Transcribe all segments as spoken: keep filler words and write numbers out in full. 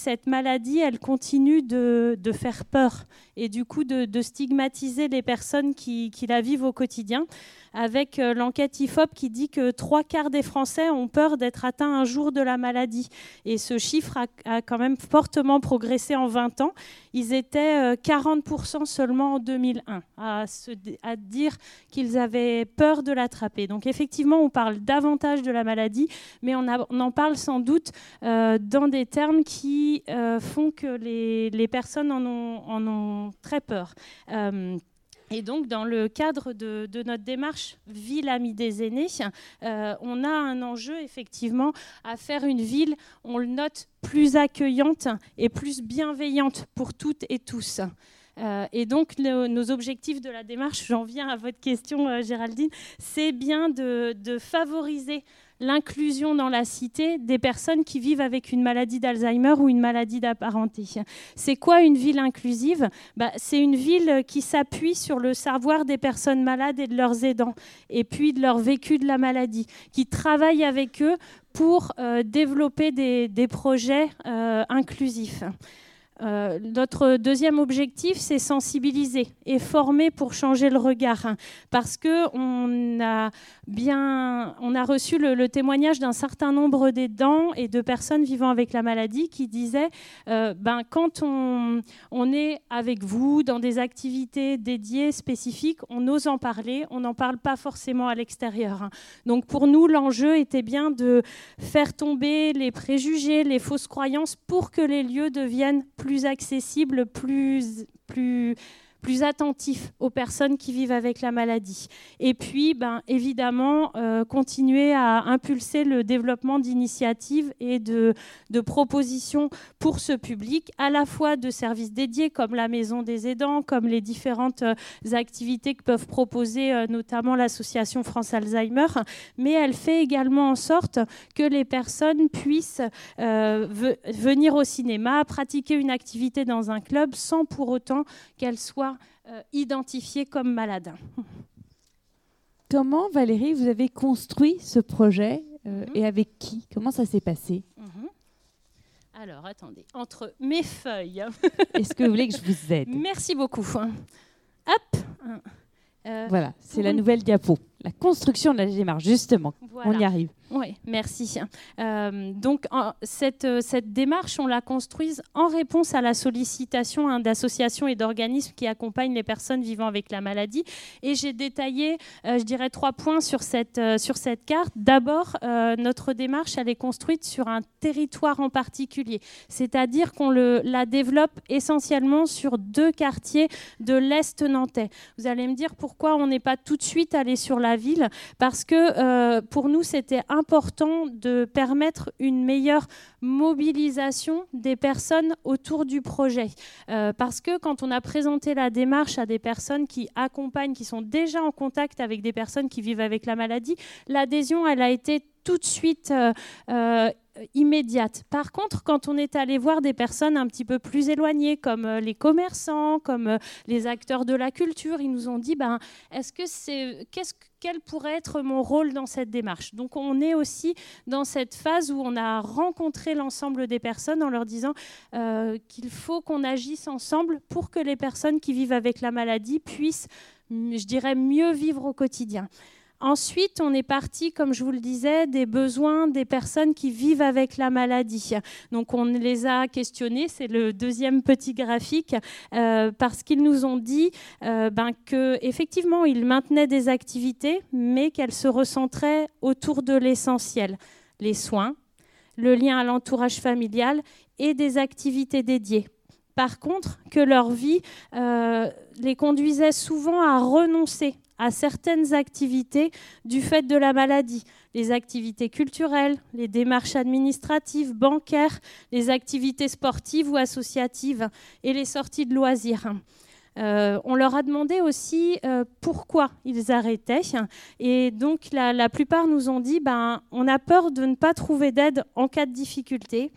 cette maladie, elle continue de, de faire peur et du coup de, de stigmatiser les personnes qui, qui la vivent au quotidien, avec euh, l'enquête I F O P qui dit que trois quarts des Français ont peur d'être atteints un jour de la maladie. Et ce chiffre a, a quand même fortement progressé en vingt ans. Ils étaient euh, quarante pour cent seulement en deux mille un à, se, à dire qu'ils avaient peur de l'attraper. Donc effectivement, on parle davantage de la maladie, mais on, a, on en parle sans doute euh, dans des termes qui euh, font que les, les personnes en ont, en ont très peur. Euh, Et donc, dans le cadre de, de notre démarche Ville amie des aînés, euh, on a un enjeu, effectivement, à faire une ville, on le note, plus accueillante et plus bienveillante pour toutes et tous. Euh, et donc, le, nos objectifs de la démarche, j'en viens à votre question, euh, Géraldine, c'est bien de, de favoriser l'inclusion dans la cité des personnes qui vivent avec une maladie d'Alzheimer ou une maladie d'apparenté. C'est quoi une ville inclusive ? Bah, c'est une ville qui s'appuie sur le savoir des personnes malades et de leurs aidants, et puis de leur vécu de la maladie, qui travaille avec eux pour euh, développer des, des projets euh, inclusifs. Euh, notre deuxième objectif, c'est sensibiliser et former pour changer le regard, hein, parce qu'on a, bien, on a reçu le, le témoignage d'un certain nombre d'aidants et de personnes vivant avec la maladie qui disaient euh, ben, quand on, on est avec vous dans des activités dédiées, spécifiques, on ose en parler, on n'en parle pas forcément à l'extérieur. Hein. Donc pour nous, l'enjeu était bien de faire tomber les préjugés, les fausses croyances pour que les lieux deviennent plus plus accessible, plus, plus, plus attentif aux personnes qui vivent avec la maladie. Et puis, ben, évidemment, euh, continuer à impulser le développement d'initiatives et de, de propositions pour ce public, à la fois de services dédiés comme la Maison des aidants, comme les différentes euh, activités que peuvent proposer euh, notamment l'association France Alzheimer, mais elle fait également en sorte que les personnes puissent euh, ve- venir au cinéma, pratiquer une activité dans un club sans pour autant qu'elle soit Euh, identifiés comme malades. Comment, Valérie, vous avez construit ce projet euh, mm-hmm. et avec qui ? Comment ça s'est passé ? mm-hmm. Alors, attendez, entre mes feuilles... Est-ce que vous voulez que je vous aide ? Merci beaucoup. Hop euh, Voilà, c'est la une... nouvelle diapo. La construction de la démarche, justement. Voilà. On y arrive. Oui, merci. Euh, donc, en, cette, cette démarche, on l'a construite en réponse à la sollicitation hein, d'associations et d'organismes qui accompagnent les personnes vivant avec la maladie. Et j'ai détaillé, euh, je dirais, trois points sur cette, euh, sur cette carte. D'abord, euh, notre démarche, elle est construite sur un territoire en particulier. C'est-à-dire qu'on le, la développe essentiellement sur deux quartiers de l'Est nantais. Vous allez me dire pourquoi on n'est pas tout de suite allé sur la ville, parce que euh, pour nous, c'était important de permettre une meilleure mobilisation des personnes autour du projet. Euh, parce que quand on a présenté la démarche à des personnes qui accompagnent, qui sont déjà en contact avec des personnes qui vivent avec la maladie, l'adhésion, elle a été tout de suite euh, euh, immédiate. Par contre, quand on est allé voir des personnes un petit peu plus éloignées, comme euh, les commerçants, comme euh, les acteurs de la culture, ils nous ont dit ben, est-ce que c'est, qu'est-ce, quel pourrait être mon rôle dans cette démarche ? Donc on est aussi dans cette phase où on a rencontré l'ensemble des personnes en leur disant euh, qu'il faut qu'on agisse ensemble pour que les personnes qui vivent avec la maladie puissent, je dirais, mieux vivre au quotidien. Ensuite, on est parti, comme je vous le disais, des besoins des personnes qui vivent avec la maladie. Donc, on les a questionnés, c'est le deuxième petit graphique, euh, parce qu'ils nous ont dit euh, ben, qu'effectivement, ils maintenaient des activités, mais qu'elles se recentraient autour de l'essentiel, les soins, le lien à l'entourage familial et des activités dédiées. Par contre, que leur vie euh, les conduisait souvent à renoncer à certaines activités du fait de la maladie. Les activités culturelles, les démarches administratives, bancaires, les activités sportives ou associatives et les sorties de loisirs. Euh, on leur a demandé aussi euh, pourquoi ils arrêtaient. Et donc, la, la plupart nous ont dit ben, on a peur de ne pas trouver d'aide en cas de difficulté.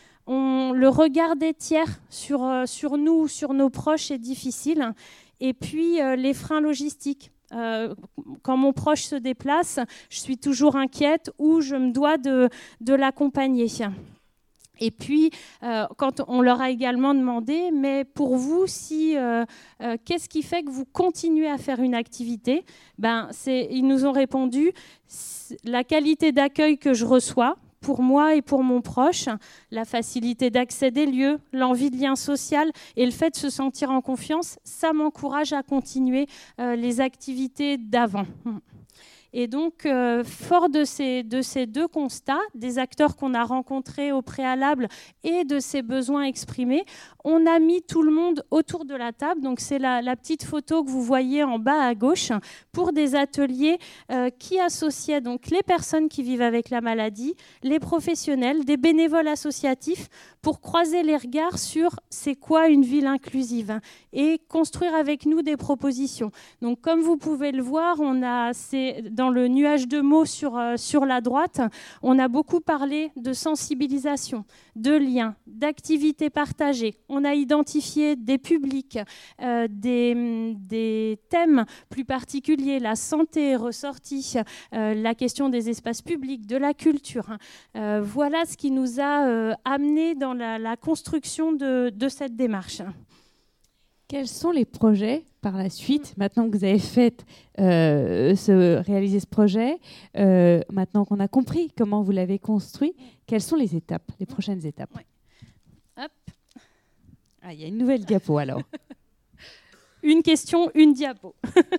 On, le regard des tiers sur, euh, sur nous, sur nos proches est difficile. Et puis, euh, les freins logistiques. Euh, quand mon proche se déplace, je suis toujours inquiète ou je me dois de, de l'accompagner. Et puis, euh, quand on leur a également demandé, mais pour vous, si, euh, euh, qu'est-ce qui fait que vous continuez à faire une activité ? Ben, c'est, ils nous ont répondu, la qualité d'accueil que je reçois, pour moi et pour mon proche, la facilité d'accès des lieux, l'envie de lien social et le fait de se sentir en confiance, ça m'encourage à continuer euh, les activités d'avant. Et donc, euh, fort de ces, de ces deux constats, des acteurs qu'on a rencontrés au préalable et de ces besoins exprimés, on a mis tout le monde autour de la table. Donc, c'est la, la petite photo que vous voyez en bas à gauche pour des ateliers euh, qui associaient donc les personnes qui vivent avec la maladie, les professionnels, des bénévoles associatifs pour croiser les regards sur c'est quoi une ville inclusive et construire avec nous des propositions. Donc, comme vous pouvez le voir, on a c'est dans le nuage de mots sur, euh, sur la droite, on a beaucoup parlé de sensibilisation, de liens, d'activités partagées. On a identifié des publics, euh, des, des thèmes plus particuliers. La santé est ressortie, euh, la question des espaces publics, de la culture. Euh, voilà ce qui nous a euh, amené dans la, la construction de, de cette démarche. Quels sont les projets par la suite, maintenant que vous avez fait euh, ce, réaliser ce projet, euh, maintenant qu'on a compris comment vous l'avez construit, quelles sont les étapes, les prochaines étapes ? Oui. Hop. Ah, il y a une nouvelle diapo alors. Une question, une diapo.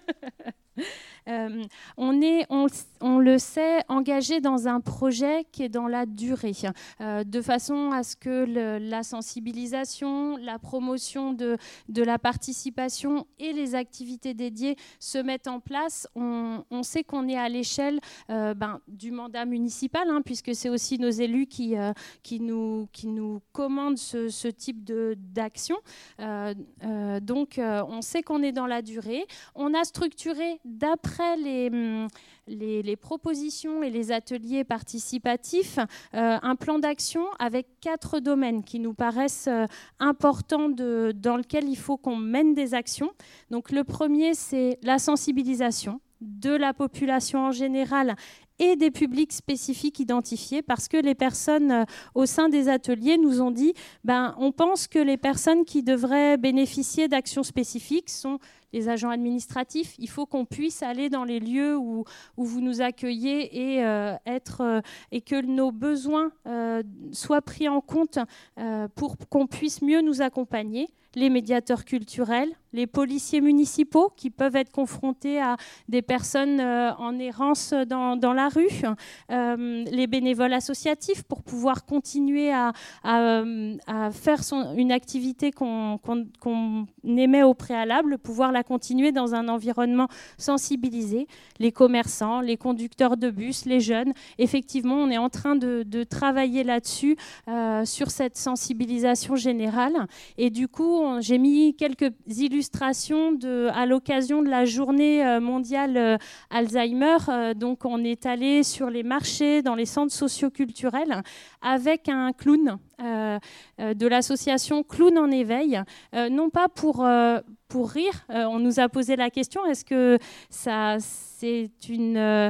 Euh, on est, on, on le sait, engagé dans un projet qui est dans la durée, euh, de façon à ce que le, la sensibilisation, la promotion de, de la participation et les activités dédiées se mettent en place. On, on sait qu'on est à l'échelle euh, ben, du mandat municipal, hein, puisque c'est aussi nos élus qui, euh, qui, nous, qui nous commandent ce, ce type de, d'action. Euh, euh, donc, euh, on sait qu'on est dans la durée. On a structuré d'après Les, les, les propositions et les ateliers participatifs, euh, un plan d'action avec quatre domaines qui nous paraissent euh, importants de, dans lesquels il faut qu'on mène des actions. Donc, le premier, c'est la sensibilisation de la population en général et des publics spécifiques identifiés, parce que les personnes euh, au sein des ateliers nous ont dit ben, on pense que les personnes qui devraient bénéficier d'actions spécifiques sont les agents administratifs. Il faut qu'on puisse aller dans les lieux où, où vous nous accueillez et, euh, être, euh, et que nos besoins euh, soient pris en compte euh, pour qu'on puisse mieux nous accompagner. Les médiateurs culturels, les policiers municipaux qui peuvent être confrontés à des personnes euh, en errance dans, dans la rue, euh, les bénévoles associatifs pour pouvoir continuer à, à, à faire son, une activité qu'on, qu'on, qu'on aimait au préalable, pouvoir la continuer dans un environnement sensibilisé, les commerçants, les conducteurs de bus, les jeunes. Effectivement, on est en train de, de travailler là-dessus, euh, sur cette sensibilisation générale. Et du coup, on, j'ai mis quelques illustrations de, à l'occasion de la journée mondiale euh, Alzheimer. Euh, donc, on est allé sur les marchés, dans les centres socioculturels, avec un clown euh, euh, de l'association Clown en éveil, euh, non pas pour, euh, pour rire. Euh, on nous a posé la question, est-ce que ça, c'est une, euh,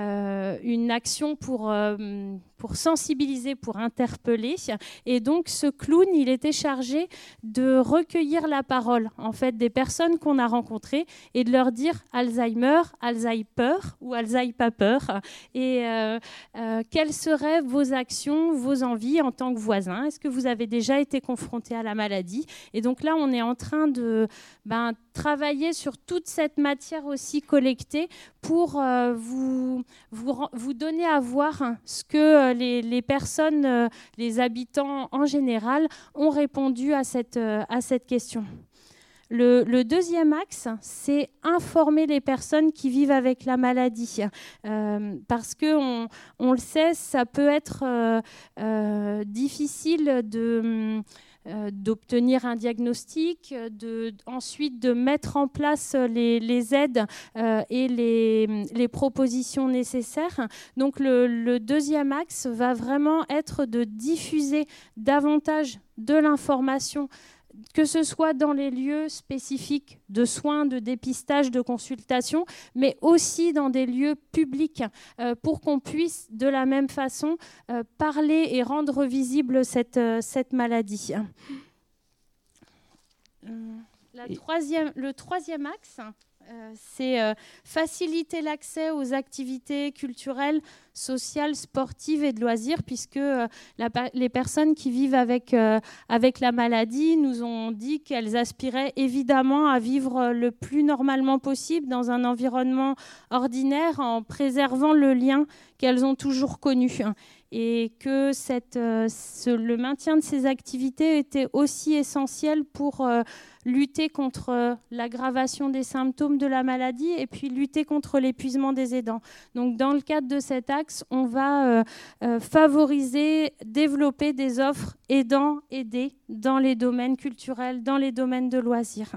une action pour, euh, pour sensibiliser, pour interpeller. Et donc, ce clown, il était chargé de recueillir la parole, en fait, des personnes qu'on a rencontrées et de leur dire Alzheimer, Alzheimer ou Alzheimer. Et euh, euh, quelles seraient vos actions, vos envies en tant que voisin ? Est-ce que vous avez déjà été confronté à la maladie ? Et donc là, on est en train de ben, travailler sur toute cette matière aussi collectée pour euh, vous, vous, vous donner à voir ce que euh, les, les personnes, euh, les habitants en général, ont répondu à cette, euh, à cette question. Le, le deuxième axe, c'est informer les personnes qui vivent avec la maladie. Euh, parce qu'on on le sait, ça peut être euh, euh, difficile de... Euh, d'obtenir un diagnostic, de, ensuite de mettre en place les, les aides euh, et les, les propositions nécessaires. Donc le, le deuxième axe va vraiment être de diffuser davantage de l'information que ce soit dans les lieux spécifiques de soins, de dépistage, de consultation, mais aussi dans des lieux publics euh, pour qu'on puisse de la même façon euh, parler et rendre visible cette, euh, cette maladie. La troisième, le troisième axe, euh, c'est euh, faciliter l'accès aux activités culturelles, sociales, sportives et de loisirs, puisque euh, la, les personnes qui vivent avec, euh, avec la maladie nous ont dit qu'elles aspiraient évidemment à vivre le plus normalement possible dans un environnement ordinaire en préservant le lien qu'elles ont toujours connu. Et que cette, euh, ce, le maintien de ces activités était aussi essentiel pour euh, lutter contre euh, l'aggravation des symptômes de la maladie et puis lutter contre l'épuisement des aidants. Donc dans le cadre de cet axe, on va euh, euh, favoriser, développer des offres aidants-aidés dans les domaines culturels, dans les domaines de loisirs.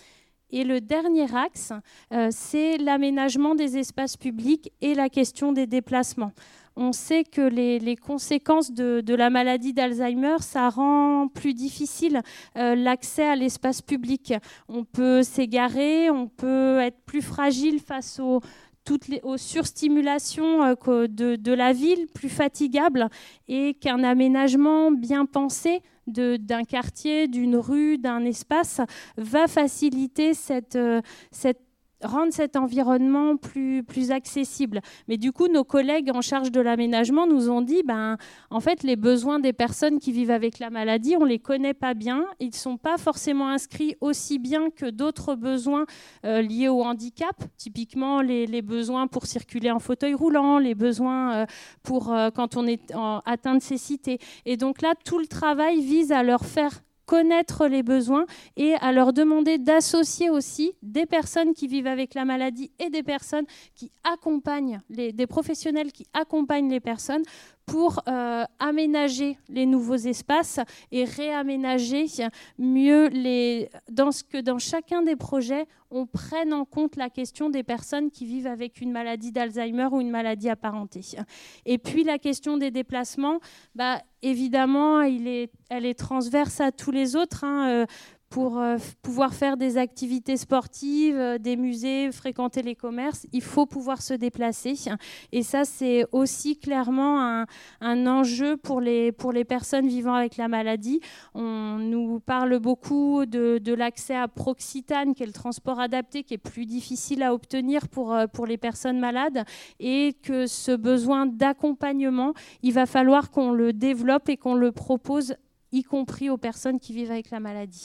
Et le dernier axe, euh, c'est l'aménagement des espaces publics et la question des déplacements. On sait que les, les conséquences de, de la maladie d'Alzheimer, ça rend plus difficile euh, l'accès à l'espace public. On peut s'égarer, on peut être plus fragile face aux, toutes les, aux surstimulations euh, de, de la ville, plus fatigable, et qu'un aménagement bien pensé de, d'un quartier, d'une rue, d'un espace va faciliter cette, euh, cette rendre cet environnement plus, plus accessible. Mais du coup, nos collègues en charge de l'aménagement nous ont dit, ben, en fait, les besoins des personnes qui vivent avec la maladie, on ne les connaît pas bien. Ils ne sont pas forcément inscrits aussi bien que d'autres besoins euh, liés au handicap, typiquement les, les besoins pour circuler en fauteuil roulant, les besoins euh, pour euh, quand on est en, atteint de cécité. Et donc là, tout le travail vise à leur faire connaître les besoins et à leur demander d'associer aussi des personnes qui vivent avec la maladie et des personnes qui accompagnent, les, des professionnels qui accompagnent les personnes pour euh, aménager les nouveaux espaces et réaménager mieux les, dans ce que dans chacun des projets, on prenne en compte la question des personnes qui vivent avec une maladie d'Alzheimer ou une maladie apparentée. Et puis la question des déplacements, bah, évidemment, il est, elle est transverse à tous les autres, hein, euh, pour euh, pouvoir faire des activités sportives, euh, des musées, fréquenter les commerces, il faut pouvoir se déplacer. Et ça, c'est aussi clairement un, un enjeu pour les, pour les personnes vivant avec la maladie. On nous parle beaucoup de, de l'accès à Proxitane, qui est le transport adapté, qui est plus difficile à obtenir pour, pour les personnes malades, et que ce besoin d'accompagnement, il va falloir qu'on le développe et qu'on le propose, y compris aux personnes qui vivent avec la maladie.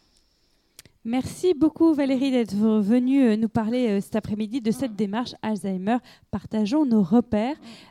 Merci beaucoup Valérie d'être venue nous parler cet après-midi de cette démarche Alzheimer. Partageons nos repères.